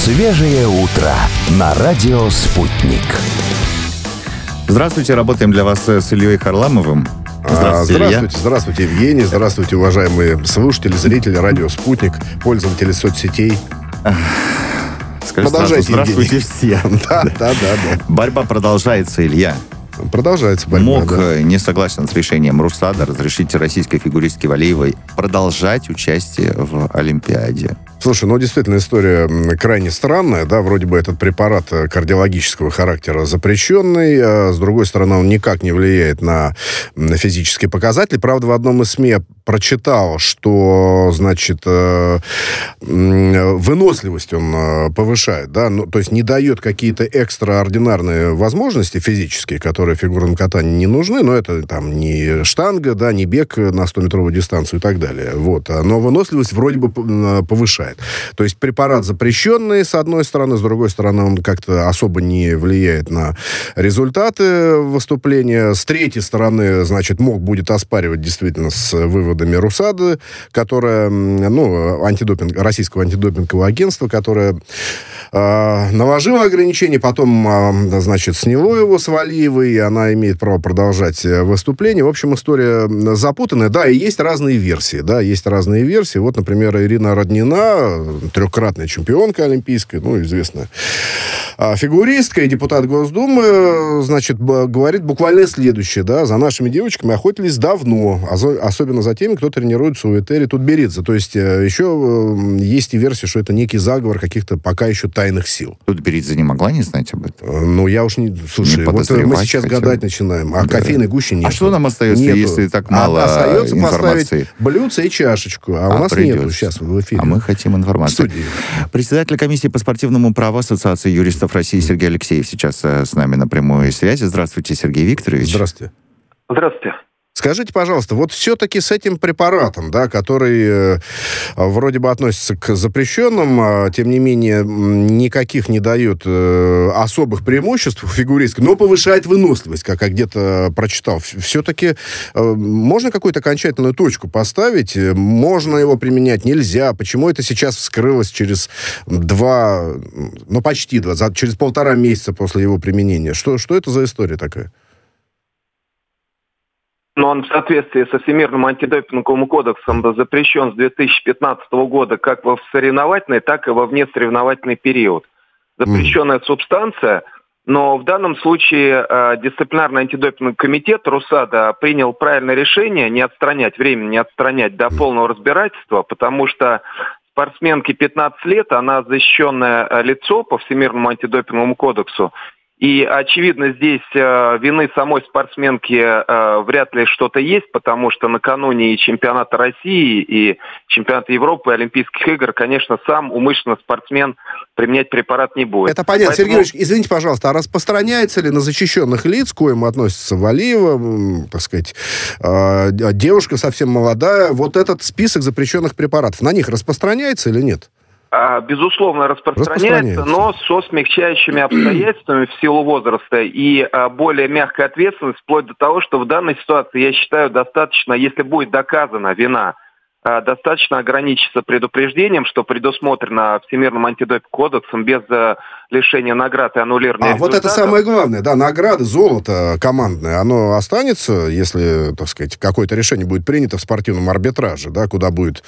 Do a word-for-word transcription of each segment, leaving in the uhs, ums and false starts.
Свежее утро на радио «Спутник». Здравствуйте, работаем для вас с Ильей Харламовым. Здравствуйте, здравствуйте, здравствуйте, Евгений. Здравствуйте, уважаемые слушатели, зрители радио «Спутник», пользователи соцсетей. Скажи сразу, здравствуйте все. Да, да, да, да. Борьба продолжается, Илья. Продолжается борьба, МОК да. не согласен с решением РУСАДА разрешить российской фигуристке Валиевой продолжать участие в Олимпиаде. Слушай, ну действительно история крайне странная, да, вроде бы этот препарат кардиологического характера запрещенный, а с другой стороны он никак не влияет на, на физические показатели. Правда, в одном из СМИ я прочитал, что, значит, выносливость он повышает, да, ну, то есть не дает какие-то экстраординарные возможности физические, которые фигурному катанию не нужны, но это там не штанга, да, не бег на стометровую дистанцию и так далее, вот, но выносливость вроде бы повышает. То есть препарат запрещенный, с одной стороны, с другой стороны, он как-то особо не влияет на результаты выступления. С третьей стороны, значит, МОК будет оспаривать действительно с выводами РУСАДА, которое, ну, антидопинг, российского антидопингового агентства, которое э, наложило ограничение, потом, э, значит, сняло его с Валиевой, и она имеет право продолжать выступление. В общем, история запутанная. Да, и есть разные версии, да, есть разные версии. Вот, например, Ирина Роднина, трехкратная чемпионка олимпийская, ну, известная фигуристка и депутат Госдумы, значит, говорит буквально следующее, да, за нашими девочками охотились давно, особенно за теми, кто тренируется у Этери Тутберидзе. То есть еще есть и версия, что это некий заговор каких-то пока еще тайных сил. Тутберидзе не могла не знать об этом? Ну, я уж не... Слушай, не вот мы сейчас хотя бы гадать начинаем, а да. кофейной гущи нет. А что нам остается, нету. если так мало а, остается информации? Поставить блюдце и чашечку, а, а у нас придется. нету сейчас в эфире. А мы хотим информации. Председатель комиссии по спортивному праву Ассоциации юристов России Сергей Алексеев сейчас с нами на прямой связи. Здравствуйте, Сергей Викторович. Здравствуйте. Здравствуйте. Скажите, пожалуйста, вот все-таки с этим препаратом, да, который э, вроде бы относится к запрещенным, а, тем не менее никаких не дает э, особых преимуществ фигуристской, но повышает выносливость, как я где-то прочитал. Все-таки э, можно какую-то окончательную точку поставить? Можно его применять? Нельзя? Почему это сейчас вскрылось через два, ну почти два, за, через полтора месяца после его применения? Что, что это за история такая? Но он в соответствии со Всемирным антидопинговым кодексом запрещен с две тысячи пятнадцатого года как во соревновательный, так и во внесоревновательный период. Запрещенная mm. субстанция, но в данном случае э, дисциплинарный антидопинговый комитет РУСАДА принял правильное решение не отстранять, временно не отстранять до полного разбирательства, потому что спортсменке пятнадцать лет, она защищенное лицо по Всемирному антидопинговому кодексу. И, очевидно, здесь э, вины самой спортсменки э, вряд ли что-то есть, потому что накануне и чемпионата России, и чемпионата Европы, и Олимпийских игр, конечно, сам умышленно спортсмен применять препарат не будет. Это понятно. Поэтому... Сергей Ильич, извините, пожалуйста, а распространяется ли на защищенных лиц, к коим относится Валиева, так сказать, э, девушка совсем молодая, вот этот список запрещенных препаратов, на них распространяется или нет? Безусловно, распространяется, распространяется, но со смягчающими обстоятельствами в силу возраста и более мягкой ответственностью, вплоть до того, что в данной ситуации, я считаю, достаточно, если будет доказана вина, достаточно ограничиться предупреждением, что предусмотрено Всемирным антидопинговым кодексом без лишения наград и аннулирования А результатов. вот это самое главное, да, награды, золото командное, оно останется, если, так сказать, какое-то решение будет принято в спортивном арбитраже, да, куда будет,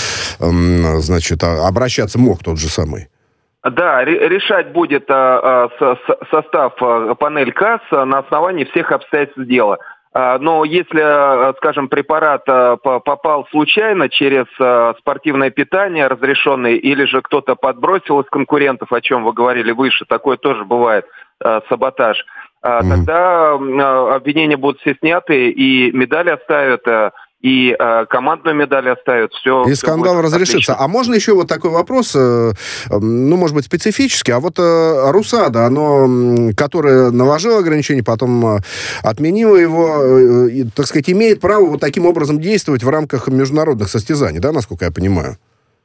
эм, значит, обращаться МОК тот же самый. Да, решать будет а, а, состав а, панель КАС на основании всех обстоятельств дела. Но если, скажем, препарат попал случайно через спортивное питание разрешенное, или же кто-то подбросил из конкурентов, о чем вы говорили выше, такое тоже бывает, саботаж, mm-hmm. тогда обвинения будут все сняты, и медали оставят, и э, командную медаль оставят. Все, и все скандал разрешится. Отлично. А можно еще вот такой вопрос, э, ну, может быть, специфический. А вот э, РУСАДА, оно, которое наложило ограничение, потом э, отменило его, э, так сказать, имеет право вот таким образом действовать в рамках международных состязаний, да, насколько я понимаю?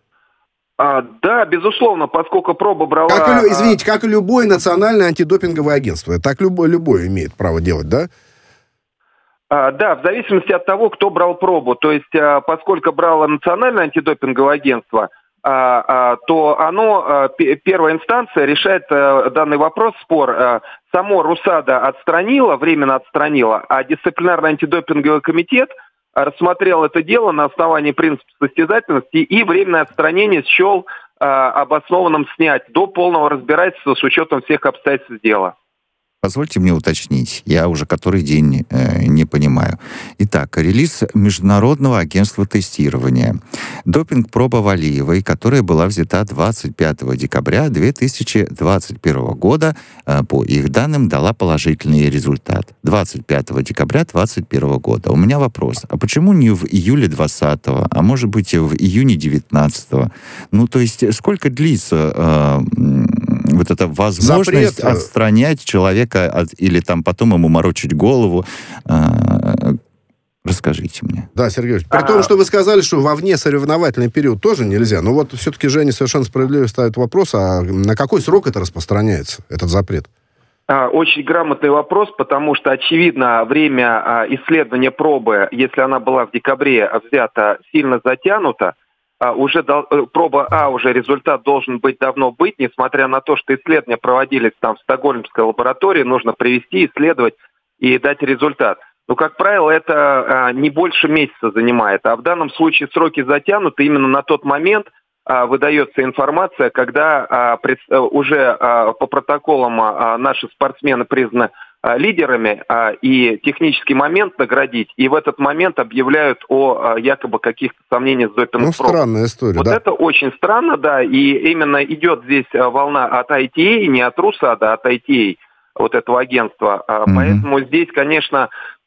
А, да, безусловно, поскольку проба брала... Как и, извините, как и любое национальное антидопинговое агентство. Так любое, любое имеет право делать, да? А, да, в зависимости от того, кто брал пробу. То есть, а, поскольку брало Национальное антидопинговое агентство, то оно, первая инстанция решает данный вопрос, спор. Само РУСАДА отстранила, временно отстранила, а дисциплинарный антидопинговый комитет рассмотрел это дело на основании принципа состязательности и временное отстранение счел обоснованным снять до полного разбирательства с учетом всех обстоятельств дела. Позвольте мне уточнить, я уже который день э, не понимаю. Итак, релиз Международного агентства тестирования. Допинг-проба Валиевой, которая была взята двадцать пятого декабря две тысячи двадцать первого года, э, по их данным, дала положительный результат. двадцать пятого декабря две тысячи двадцать первого года. У меня вопрос, а почему не в июле двадцатого, а может быть в июне девятнадцатого? Ну, то есть сколько длится э, вот эта возможность Запрет... отстранять человека от, или там потом ему морочить голову? Э, расскажите мне. Да, Сергей Ильич, при А-а-а. том, что вы сказали, что во внесоревновательный период тоже нельзя, но вот все-таки Женя совершенно справедливо ставит вопрос, а на какой срок это распространяется, этот запрет? Очень грамотный вопрос, потому что, очевидно, время исследования пробы, если она была в декабре взята, сильно затянуто. Уже дол- проба А, уже результат должен быть давно быть, несмотря на то, что исследования проводились там в Стокгольмской лаборатории, нужно привести, исследовать и дать результат. Но, как правило, это а, не больше месяца занимает. А в данном случае сроки затянуты именно на тот момент, а, выдается информация, когда а, пред, а, уже а, по протоколам а, наши спортсмены признаны а, лидерами, а, и технический момент наградить, и в этот момент объявляют о а, якобы каких-то сомнениях с допинг-пробой. Ну, странная история, вот да. Это очень странно, да, и именно идет здесь волна от ай ти эй, не от РУСАДА, а от ай ти эй, вот этого агентства. Mm-hmm. Поэтому здесь, конечно,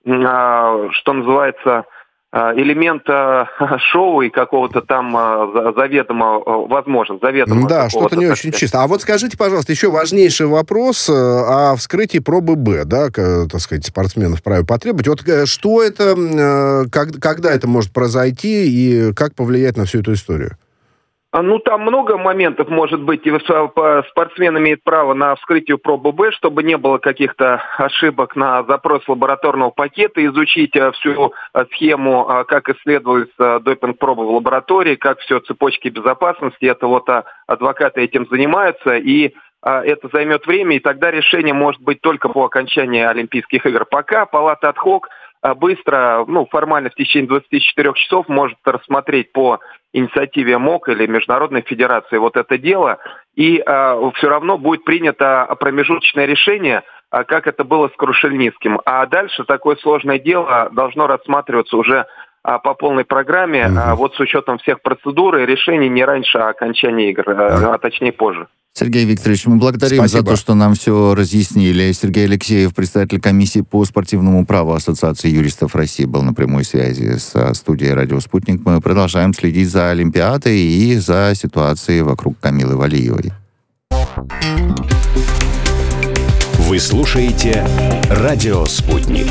что называется, элемент шоу и какого-то там заведомо возможен. Заведомо да, что-то не очень чисто. А вот скажите, пожалуйста, еще важнейший вопрос о вскрытии пробы Б, да, так сказать, спортсменов вправе потребовать. Вот что это, как, когда это может произойти и как повлиять на всю эту историю? Ну, там много моментов, может быть, и спортсмен имеет право на вскрытие пробы Б, чтобы не было каких-то ошибок на запрос лабораторного пакета, изучить всю схему, как исследуется допинг-проба в лаборатории, как все цепочки безопасности. Это вот адвокаты этим занимаются, и это займет время, и тогда решение может быть только по окончании Олимпийских игр. Пока палата ад-хок быстро, ну, формально в течение двадцати четырёх часов может рассмотреть по инициативе МОК или Международной Федерации вот это дело, и а, все равно будет принято промежуточное решение, а, как это было с Крушельницким. А дальше такое сложное дело должно рассматриваться уже а, по полной программе, mm-hmm. а, вот с учетом всех процедур и решений не раньше окончания игр, mm-hmm. а, а точнее позже. Сергей Викторович, мы благодарим Спасибо. за то, что нам все разъяснили. Сергей Алексеев, председатель комиссии по спортивному праву Ассоциации юристов России, был на прямой связи с студией «Радио Спутник». Мы продолжаем следить за Олимпиадой и за ситуацией вокруг Камилы Валиевой. Вы слушаете «Радио Спутник».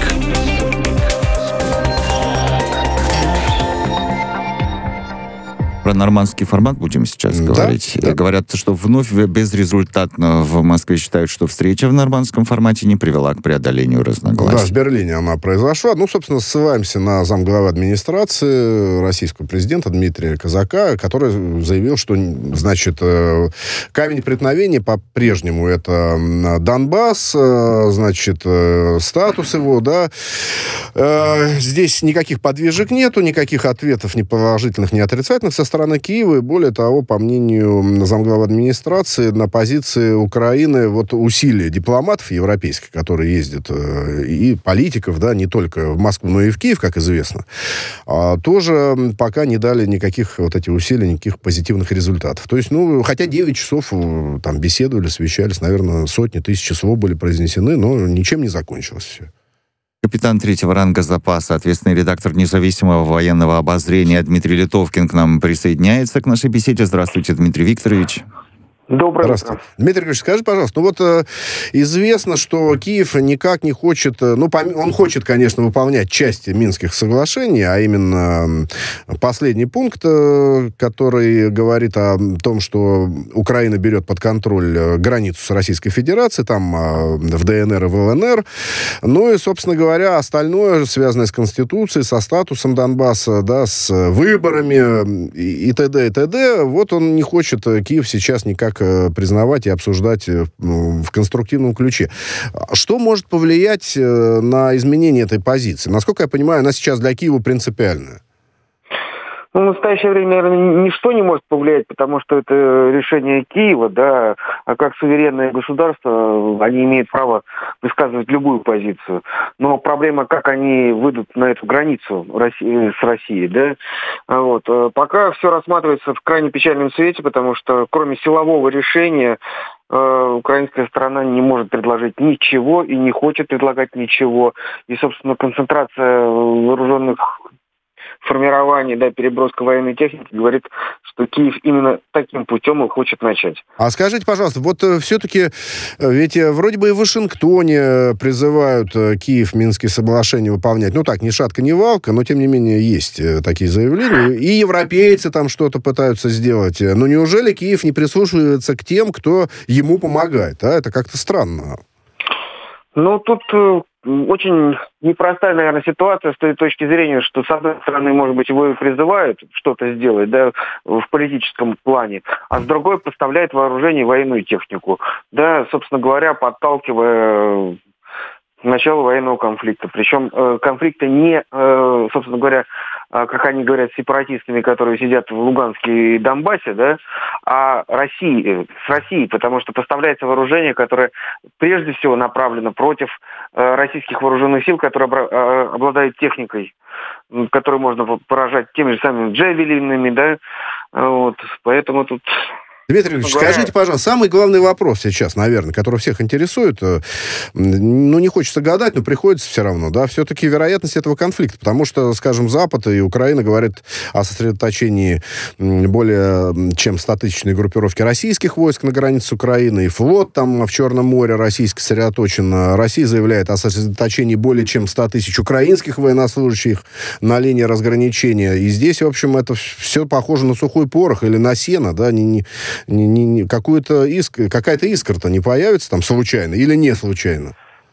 Про нормандский формат будем сейчас да, говорить. Да. Говорят, что вновь безрезультатно в Москве считают, что встреча в нормандском формате не привела к преодолению разногласий. Да, в Берлине она произошла. Ну, собственно, ссылаемся на замглавы администрации российского президента Дмитрия Казака, который заявил, что, значит, камень преткновения по-прежнему это Донбасс, значит, статус его, да. Здесь никаких подвижек нету, никаких ответов ни положительных, ни отрицательных со стороны Киева, и более того, по мнению замглавы администрации, на позиции Украины вот усилия дипломатов европейских, которые ездят, и политиков, да, не только в Москву, но и в Киев, как известно, тоже пока не дали никаких вот этих усилий, никаких позитивных результатов. То есть, ну, хотя девять часов там беседовали, совещались, наверное, сотни тысяч слов были произнесены, но ничем не закончилось все. Капитан третьего ранга запаса, ответственный редактор независимого военного обозрения Дмитрий Литовкин к нам присоединяется к нашей беседе. Здравствуйте, Дмитрий Викторович. Доброе Здравствуйте. утро. Дмитрий Григорьевич, скажи, пожалуйста, ну вот э, известно, что Киев никак не хочет, э, ну, пом- он хочет, конечно, выполнять части Минских соглашений, а именно э, последний пункт, э, который говорит о том, что Украина берет под контроль э, границу с Российской Федерацией, там э, в ДНР и в ЛНР. Ну и, собственно говоря, остальное, связанное с Конституцией, со статусом Донбасса, да, с выборами и, и т.д. и т.д. Вот он не хочет, э, Киев сейчас никак признавать и обсуждать в конструктивном ключе. Что может повлиять на изменение этой позиции? Насколько я понимаю, она сейчас для Киева принципиальная. Ну, в настоящее время, наверное, ничто не может повлиять, потому что это решение Киева, да, а как суверенное государство, они имеют право высказывать любую позицию. Но проблема, как они выйдут на эту границу России, с Россией, да. Вот. Пока все рассматривается в крайне печальном свете, потому что кроме силового решения э, украинская сторона не может предложить ничего и не хочет предлагать ничего. И, собственно, концентрация вооруженных формирование, да, переброска военной техники говорит, что Киев именно таким путем и хочет начать. А скажите, пожалуйста, вот э, все-таки, э, ведь э, вроде бы и в Вашингтоне призывают э, Киев Минские соглашения выполнять. Ну так, ни шатка, ни валка, но тем не менее есть э, такие заявления. И европейцы там что-то пытаются сделать. Но неужели Киев не прислушивается к тем, кто ему помогает? А это как-то странно. Ну, тут э, очень непростая, наверное, ситуация с той точки зрения, что, с одной стороны, может быть, его и призывают что-то сделать, да, в политическом плане, а с другой поставляет вооружение и военную технику, да, собственно говоря, подталкивая к началу военного конфликта. Причем э, конфликта не, э, собственно говоря, э, как они говорят, с сепаратистами, которые сидят в Луганске и Донбассе, да, а России, э, с Россией, потому что поставляется вооружение, которое прежде всего направлено против э, российских вооруженных сил, которые обра- э, обладают техникой, которую можно поражать теми же самыми джавелинами, да, вот, поэтому тут... Дмитрий Ильич, скажите, пожалуйста, самый главный вопрос сейчас, наверное, который всех интересует, ну, не хочется гадать, но приходится все равно, да, все-таки вероятность этого конфликта, потому что, скажем, Запад и Украина говорят о сосредоточении более чем стотысячной группировки российских войск на границе с Украиной, и флот там в Черном море российский сосредоточен. Россия заявляет о сосредоточении более чем ста тысяч украинских военнослужащих на линии разграничения, и здесь, в общем, это все похоже на сухой порох или на сено, да, не, не Не, не, не, какую-то иск, какая-то искра-то не появится там случайно или не случайно?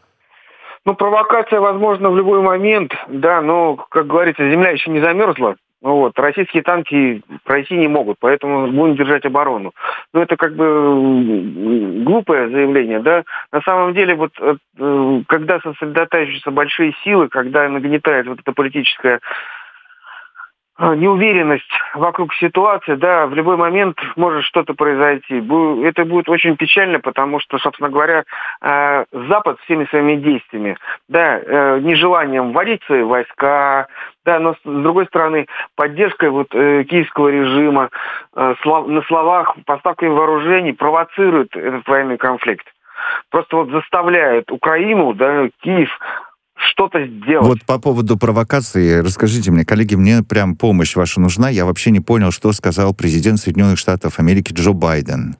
Ну, провокация возможна в любой момент, да, но, как говорится, земля еще не замерзла. Вот, российские танки пройти не могут, поэтому будем держать оборону. Но это как бы глупое заявление, да. На самом деле, вот когда сосредотачиваются большие силы, когда нагнетает вот эта политическая неуверенность вокруг ситуации, да, в любой момент может что-то произойти. Это будет очень печально, потому что, собственно говоря, Запад всеми своими действиями, да, нежеланием вводить свои войска, да, но с другой стороны, поддержкой вот киевского режима, на словах, поставками вооружений провоцирует этот военный конфликт. Просто вот заставляет Украину, да, Киев что-то сделать. Вот по поводу провокации, расскажите мне, коллеги, мне прям помощь ваша нужна. Я вообще не понял, что сказал президент Соединенных Штатов Америки Джо Байден.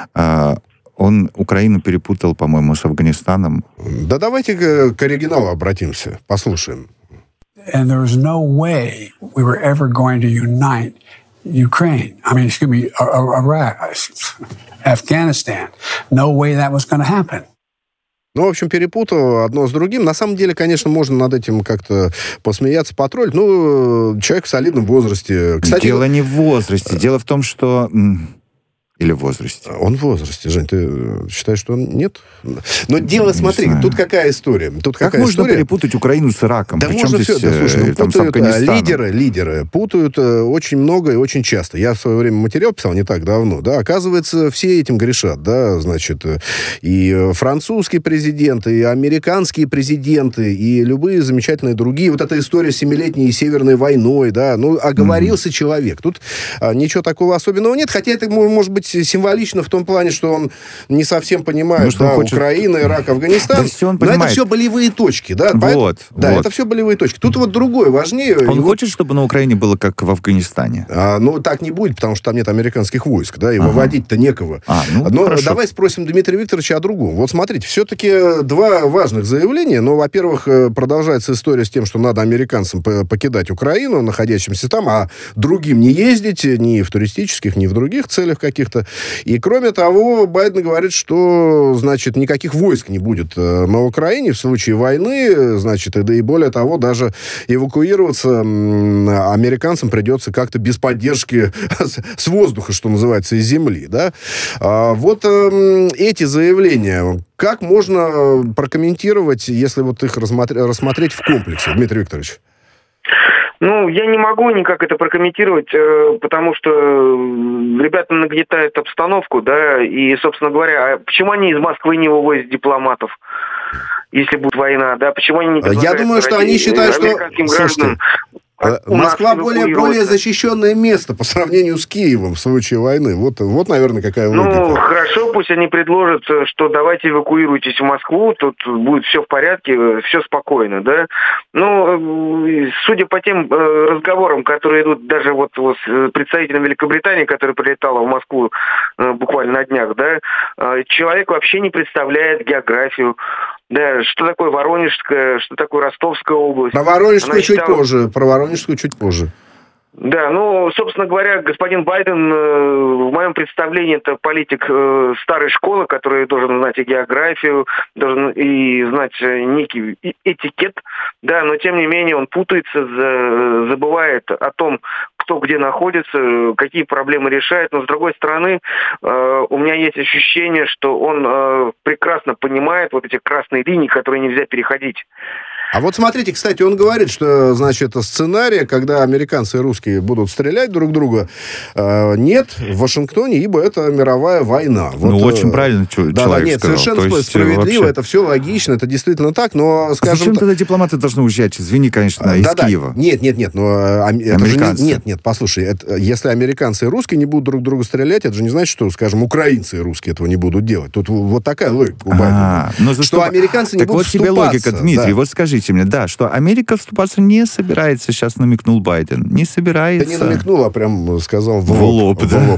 Он Украину перепутал, по-моему, с Афганистаном. Да давайте к, к оригиналу обратимся, послушаем. And there was no way we were ever going to unite Ukraine. I mean, excuse me, Iraq, Afghanistan. No way that was going to happen. Ну, в общем, перепутал одно с другим. На самом деле, конечно, можно над этим как-то посмеяться, потроллить. Ну, человек в солидном возрасте. Кстати, дело не в возрасте. Дело в том, что... Или в возрасте? Он в возрасте, Жень. Ты считаешь, что он нет? Но дело, смотри, тут какая история. Тут как какая можно история? перепутать Украину с Ираком? Да Причем можно здесь, все. Да, слушай, ну, там, путают, лидеры, лидеры путают очень много и очень часто. Я в свое время материал писал не так давно. Да, оказывается, все этим грешат. Да, значит, и французский президент, и американские президенты, и любые замечательные другие. Вот эта история с семилетней Северной войной, да, ну, оговорился mm-hmm. человек. Тут а, ничего такого особенного нет, хотя это может быть быть, символично в том плане, что он не совсем понимает, ну, да, хочет... Украина, Ирак, Афганистан. Да все он но это все болевые точки, да? Вот, Поэтому, да, вот. это все болевые точки. Тут вот другое важнее. Он его... хочет, чтобы на Украине было как в Афганистане? А, ну, так не будет, потому что там нет американских войск, да, и ага. выводить-то некого. А, ну, но хорошо. Давай спросим Дмитрия Викторовича о другом. Вот смотрите, все-таки два важных заявления. Ну, во-первых, продолжается история с тем, что надо американцам покидать Украину, находящимся там, а другим не ездить ни в туристических, ни в других целях каких-то. И, кроме того, Байден говорит, что, значит, никаких войск не будет на Украине в случае войны, значит, да и более того, даже эвакуироваться американцам придется как-то без поддержки с воздуха, что называется, из земли, да. А вот э, эти заявления, как можно прокомментировать, если вот их рассмотреть, рассмотреть в комплексе, Дмитрий Викторович? Ну, я не могу никак это прокомментировать, потому что ребята нагнетают обстановку, да, и, собственно говоря, а почему они из Москвы не вывозят дипломатов, если будет война, да, почему они не Я думаю, что они считают, что... Слушайте, Москва более, более защищенное место по сравнению с Киевом в случае войны. Вот, вот наверное, какая логика. Ну, хорошо, пусть они предложат, что давайте эвакуируйтесь в Москву, тут будет все в порядке, все спокойно, да. Ну, судя по тем разговорам, которые идут даже вот с представителем Великобритании, который прилетала в Москву буквально на днях, да, человек вообще не представляет географию. Да, что такое Воронежская, что такое Ростовская область. Про Воронежскую чуть считала... позже. Про Воронежскую чуть позже. Да, ну, собственно говоря, господин Байден, в моем представлении, это политик старой школы, который должен знать и географию, должен и знать некий этикет, да, но тем не менее он путается, забывает о том, кто где находится, какие проблемы решает, но с другой стороны, у меня есть ощущение, что он прекрасно понимает вот эти красные линии, которые нельзя переходить. А вот смотрите, кстати, он говорит, что, значит, сценария, когда американцы и русские будут стрелять друг друга, э, нет в Вашингтоне, ибо это мировая война. Вот, ну, очень правильно да, человек да, нет, сказал. совершенно То есть, справедливо, вообще... это все логично, это действительно так, но, скажем... А зачем так... тогда дипломаты должны уезжать? Извини, конечно, а, из да, да. Киева. Нет, нет, нет, но а, это же не... Нет, нет, послушай, это, если американцы и русские не будут друг друга стрелять, это же не значит, что, скажем, украинцы и русские этого не будут делать. Тут вот такая логика у Байдена. А, заступ... Что американцы не так будут вот тебе вступаться. логика, Дмитрий, Да. вот скажите мне, да, что Америка вступаться не собирается, сейчас намекнул Байден. Не собирается. Да не намекнул, а прям сказал в лоб. В лоб, в да. лоб.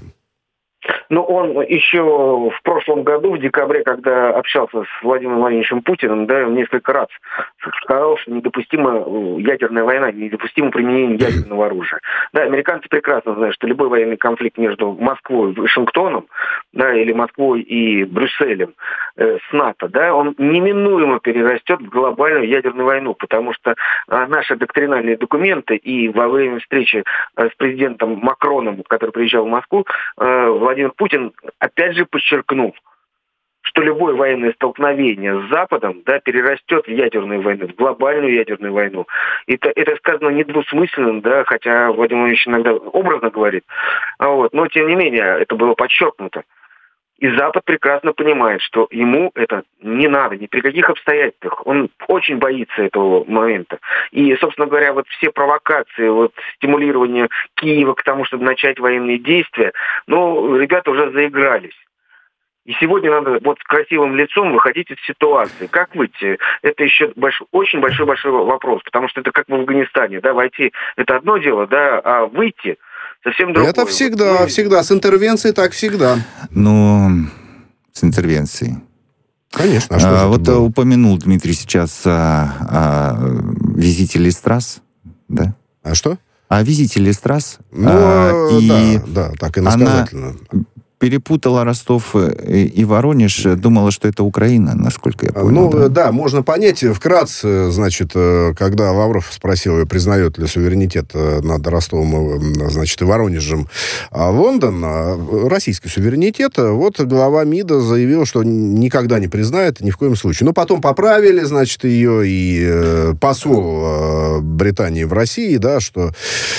Ну, он еще в прошлом году, в декабре, когда общался с Владимиром Владимировичем Путиным, да, несколько раз сказал, что недопустима ядерная война, недопустимо применение ядерного оружия. Да, американцы прекрасно знают, что любой военный конфликт между Москвой и Вашингтоном, да, или Москвой и Брюсселем э, с НАТО, да, он неминуемо перерастет в глобальную ядерную войну, потому что э, наши доктринальные документы и во время встречи э, с президентом Макроном, который приезжал в Москву, э, Владимир Путин опять же подчеркнул, что любое военное столкновение с Западом, да, перерастет в ядерную войну, в глобальную ядерную войну. Это, это сказано недвусмысленно, да, хотя Владимир Владимирович иногда образно говорит, вот, но тем не менее это было подчеркнуто. И Запад прекрасно понимает, что ему это не надо, ни при каких обстоятельствах. Он очень боится этого момента. И, собственно говоря, вот все провокации, вот стимулирование Киева к тому, чтобы начать военные действия, ну, ребята уже заигрались. И сегодня надо вот с красивым лицом выходить из ситуации. Как выйти? Это еще большой, очень большой-большой вопрос, потому что это как в Афганистане, да, войти это одно дело, да, а выйти совсем другое. Это всегда, вот, всегда. С интервенцией так всегда. Ну, с интервенцией. Конечно. А а, вот было? Упомянул Дмитрий сейчас о, о визите Листрас, да? А что? О визите Листрас. Ну, а, и да, да, так иносказательно. Она перепутала Ростов и Воронеж, думала, что это Украина, насколько я понял. Ну, да? да, можно понять. Вкратце, значит, когда Лавров спросил, признает ли суверенитет над Ростовом, значит, и Воронежем Лондон, российский суверенитет, вот глава МИДа заявил, что никогда не признает, ни в коем случае. Но потом поправили, значит, ее, и посол Британии в России, да, что,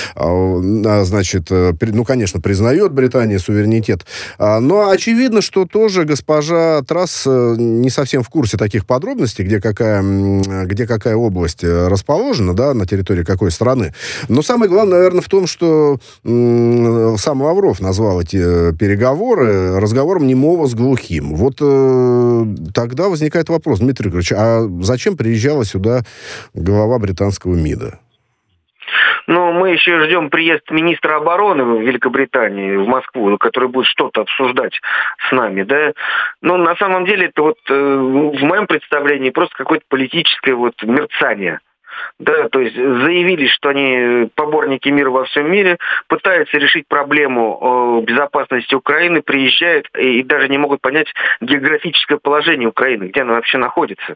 значит, ну, конечно, признает Британия суверенитет. Но очевидно, что тоже госпожа Трасс не совсем в курсе таких подробностей, где какая, где какая область расположена, да, на территории какой страны. Но самое главное, наверное, в том, что сам Лавров назвал эти переговоры разговором немого с глухим. Вот э, тогда возникает вопрос, Дмитрий Григорьевич, а зачем приезжала сюда глава британского МИДа? Ну, мы еще ждем приезд министра обороны в Великобритании, в Москву, который будет что-то обсуждать с нами, да. Но на самом деле это вот э, в моем представлении просто какое-то политическое вот мерцание. Да, то есть заявили, что они поборники мира во всем мире, пытаются решить проблему безопасности Украины, приезжают и даже не могут понять географическое положение Украины, где она вообще находится.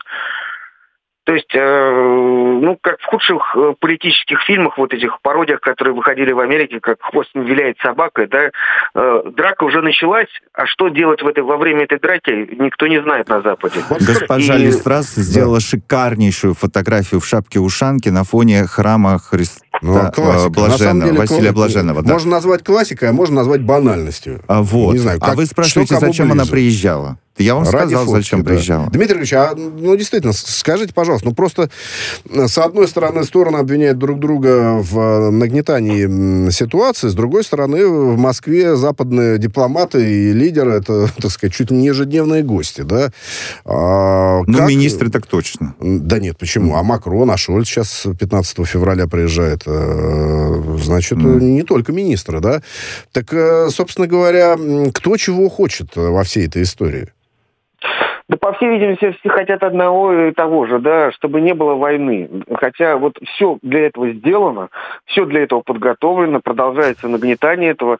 То есть, э, ну, как в худших э, политических фильмах, вот этих пародиях, которые выходили в Америке, как «Хвост не виляет собакой», да, э, драка уже началась, а что делать в этой, во время этой драки, никто не знает на Западе. Госпожа И... Ли Трасс сделала да. шикарнейшую фотографию в шапке-ушанке на фоне храма Христа. Ну, да, Блаженного, деле, Василия кла... Блаженного. Да. Можно назвать классикой, а можно назвать банальностью. А, вот. Не знаю, как, а вы спрашиваете, зачем она приезжала? Я вам Ради сказал, фотки, зачем да. приезжала. Дмитрий Ильич, а, ну, действительно, скажите, пожалуйста, ну, просто с одной стороны, стороны обвиняют друг друга в нагнетании ситуации, с другой стороны, в Москве западные дипломаты и лидеры, это, так сказать, чуть ли не ежедневные гости, да? А, ну, как... министры так точно. Да нет, почему? А Макрон, а Шольц сейчас пятнадцатого февраля приезжает. Значит, mm. не только министры, да? Так, собственно говоря, кто чего хочет во всей этой истории? Да, по всей видимости, все хотят одного и того же, да, чтобы не было войны. Хотя вот все для этого сделано, все для этого подготовлено, продолжается нагнетание этого.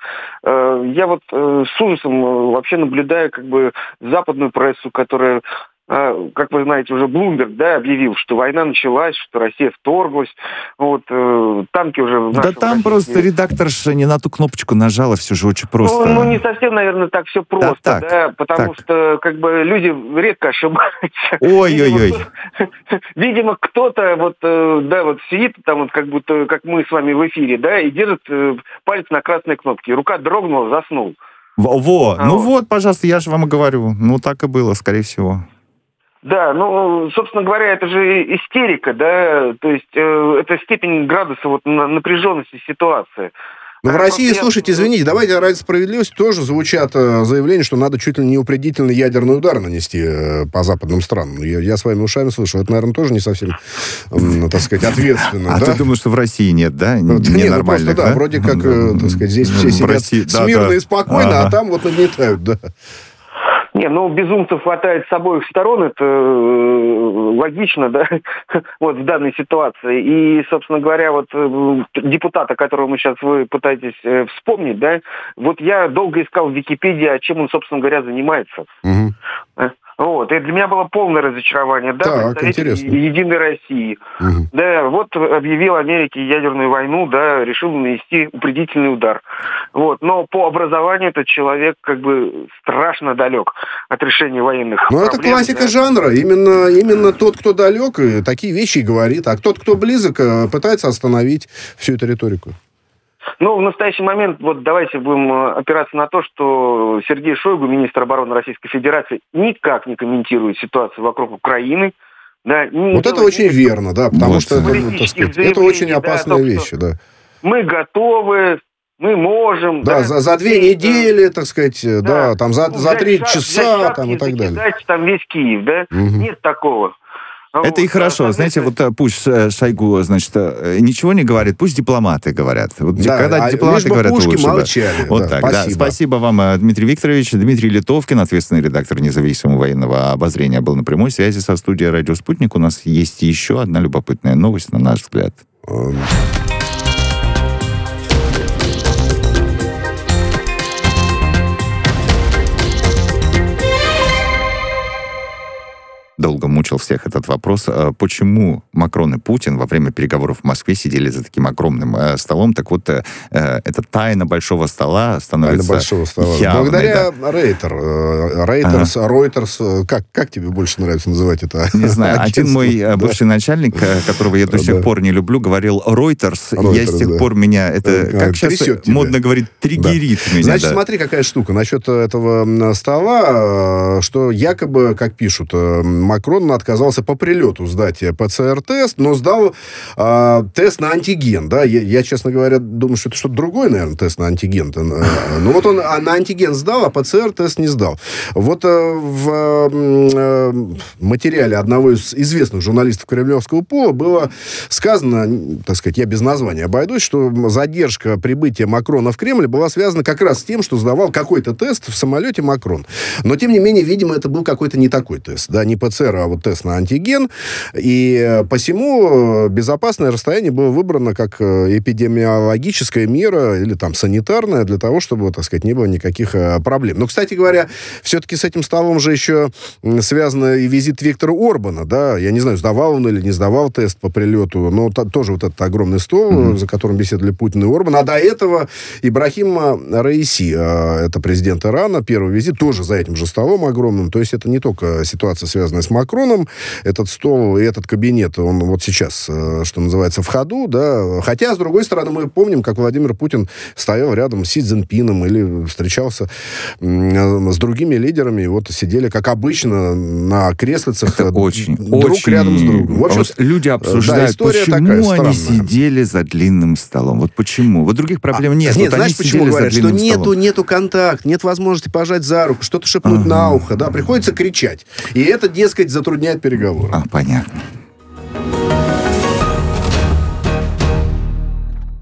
Я вот с ужасом вообще наблюдаю как бы западную прессу, которая... Как вы знаете, уже Блумберг, да, объявил, что война началась, что Россия вторглась, вот, э, танки уже... Да там просто редакторша не на ту кнопочку нажала, все же очень просто. Ну, ну не совсем, наверное, так все просто, да, так, да потому так. что, как бы, люди редко ошибаются. Ой-ой-ой. Видимо, кто-то, вот, да, вот сидит там, вот, как будто, как мы с вами в эфире, да, и держит палец на красной кнопке, рука дрогнула, заснул. Во, во. А ну вот. вот, пожалуйста, я же вам и говорю, ну так и было, скорее всего. Да, ну, собственно говоря, это же истерика, да, то есть э, это степень градуса вот, напряженности ситуации. Но в России, слушайте, извините, давайте ради справедливости тоже звучат заявления, что надо чуть ли не упредительный ядерный удар нанести по западным странам. Я, я своими ушами слышу. Это, наверное, тоже не совсем, так сказать, ответственно. А да? ты думаешь, что в России нет, да? Нет, ну просто, да, вроде как, так сказать, здесь все сидят смирно и спокойно, а там вот нагнетают, да. Не, ну, безумцев хватает с обоих сторон, это э, логично, да, вот в данной ситуации. И, собственно говоря, вот э, депутата, которого мы сейчас вы пытаетесь э, вспомнить, да, вот я долго искал в Википедии, а чем он, собственно говоря, занимается. Угу. Вот, и для меня было полное разочарование, да, так, интересно. Единой России. Угу. Да, вот объявил Америке ядерную войну, да, решил нанести упредительный удар. Вот, но по образованию этот человек как бы страшно далек от решения военных Ну, проблем. это классика да. жанра. Именно, именно тот, кто далек, такие вещи и говорит. А тот, кто близок, пытается остановить всю эту риторику. Ну, в настоящий момент, вот давайте будем опираться на то, что Сергей Шойгу, министр обороны Российской Федерации, никак не комментирует ситуацию вокруг Украины. Да, вот это очень верно, да, потому вот. что это, так сказать, это очень опасные да, вещи, да. Мы готовы, мы можем... Да, да за, за две и, недели, так сказать, да, да там за, ну, за три часа там, и так далее. Там весь Киев, да, угу. Нет такого. Это вот, и хорошо. Да, знаете, вот пусть Шойгу, значит, ничего не говорит, пусть дипломаты говорят. Вот, да, когда а дипломаты говорят, лучше. Молчали, да. Вот да, так, спасибо. Да. Спасибо вам, Дмитрий Викторович. Дмитрий Литовкин, ответственный редактор независимого военного обозрения, был на прямой связи со студией «Радио Спутник». У нас есть еще одна любопытная новость, на наш взгляд. долго мучил всех этот вопрос, почему Макрон и Путин во время переговоров в Москве сидели за таким огромным столом. Так вот, эта тайна большого стола становится тайна большого стола. явной. Благодаря Да. Рейтер, Рейтерс, ага. Reuters, как, как тебе больше нравится называть это? Не знаю. Один мой да. бывший начальник, которого я до сих да. пор не люблю, говорил Reuters, Reuters и я с тех да. пор меня, это, как а, сейчас модно говорить, триггерит да. меня. Значит, да. смотри, какая штука насчет этого стола, что якобы, как пишут, Макрон отказался по прилету сдать ПЦР-тест, но сдал э, тест на антиген, да, я, я, честно говоря, думаю, что это что-то другое, наверное, тест на антиген. Ну, вот он на антиген сдал, а ПЦР-тест не сдал. Вот э, в э, материале одного из известных журналистов кремлевского пола было сказано, так сказать, я без названия обойдусь, что задержка прибытия Макрона в Кремль была связана как раз с тем, что сдавал какой-то тест в самолете Макрон. Но, тем не менее, видимо, это был какой-то не такой тест, да, не ПЦР, а вот тест на антиген, и посему безопасное расстояние было выбрано как эпидемиологическая мера или там санитарная для того, чтобы, так сказать, не было никаких проблем. Но, кстати говоря, все-таки с этим столом же еще связан и визит Виктора Орбана, да, я не знаю, сдавал он или не сдавал тест по прилету, но та, тоже вот этот огромный стол, mm-hmm. за которым беседовали Путин и Орбан, а до этого Ибрахима Раиси, это президент Ирана, первый визит, тоже за этим же столом огромным, то есть это не только ситуация, связанная с Макроном, этот стол и этот кабинет, он вот сейчас, что называется, в ходу, да, хотя, с другой стороны, мы помним, как Владимир Путин стоял рядом с Си Цзиньпином или встречался с другими лидерами, и вот сидели, как обычно, на креслицах это очень, друг очень... рядом с другом. В общем, люди обсуждают, да, почему они сидели за длинным столом. Вот почему? Вот других проблем а, нет. Нет, вот знаешь, почему говорят? Что нету, нету контакта, нет возможности пожать за руку, что-то шепнуть ага. на ухо, да, приходится кричать. И это, дескать, затрудняет переговоры. А, понятно.